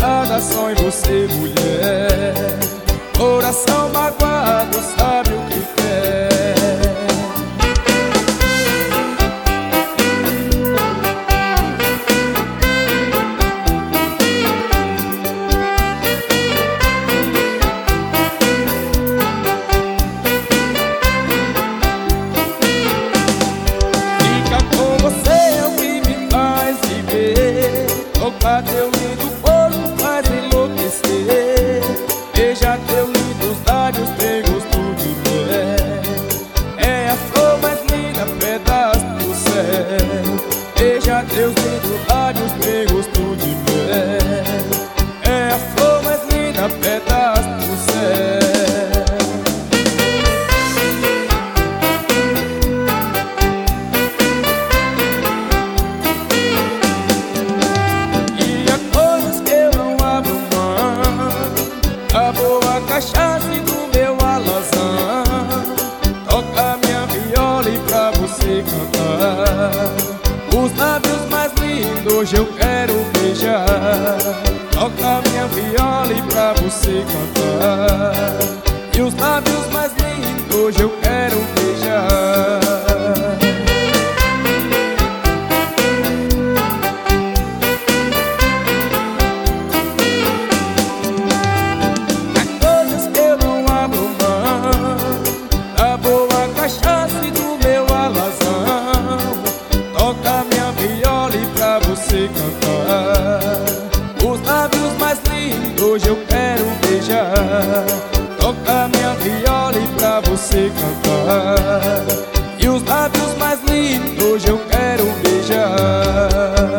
interessada só em você, mulher. Coração magoado sabe o que quer. Tocar teu lindo corpo faz enlouquecer. Beija teus lindos lábios, tem gosto de mulher. É a flor mais linda, pedaço do céu. Beija teus lindos lábios, tem gosto de mulher. É a flor mais linda, pedaço do céu. A boa cachaça do meu alazão. Toca minha viola e pra você cantar. Os lábios mais lindos hoje eu quero beijar. Toca minha viola e pra você cantar. E os lábios mais lindos hoje eu quero beijar. Você cantar. Os lábios mais lindos hoje eu quero beijar. Toca minha viola e pra você cantar. E os lábios mais lindos hoje eu quero beijar.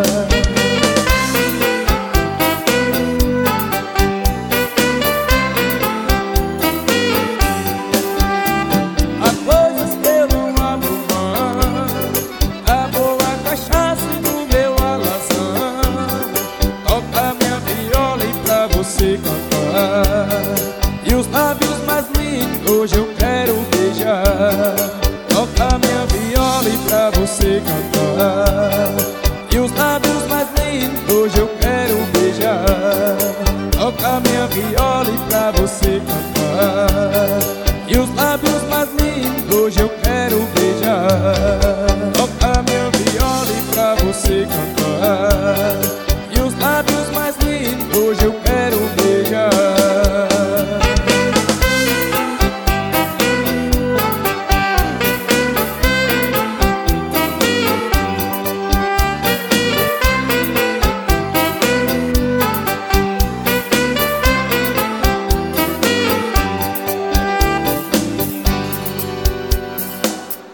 Você cantar. E os lábios mais lindos hoje eu quero beijar. Toca minha viola e pra você cantar. E os lábios mais lindos hoje eu quero beijar. Toca minha viola e pra você cantar.